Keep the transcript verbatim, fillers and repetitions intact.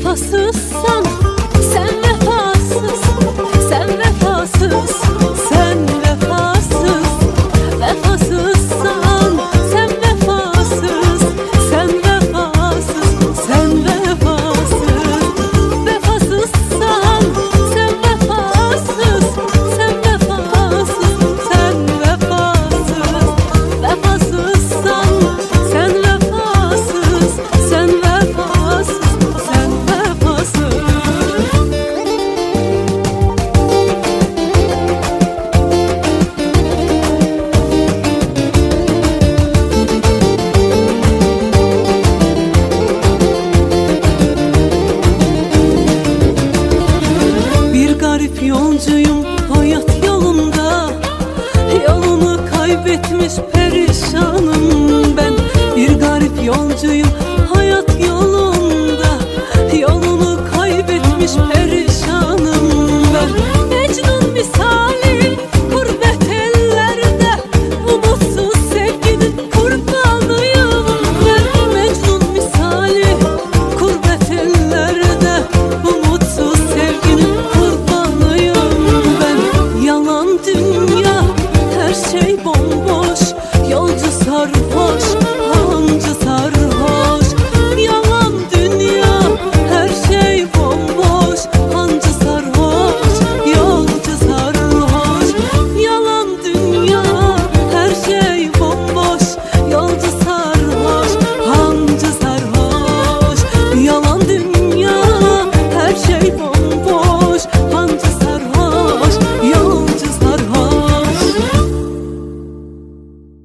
vefasızsan, sen vefasız, sen vefasız, sen vefasız, vefasızsan, sen vefasız, sen vefasız, sen vefasız, vefasızsan, sen vefasız, sen vefasız, sen vefasız, vefasızsan, sen vefasız, sen vefasız, sen vefasız. Bir garip yolcuyum hayat yolunda, yolumu kaybetmiş perişanım ben. Bir garip yolcuyum hayat yolunda,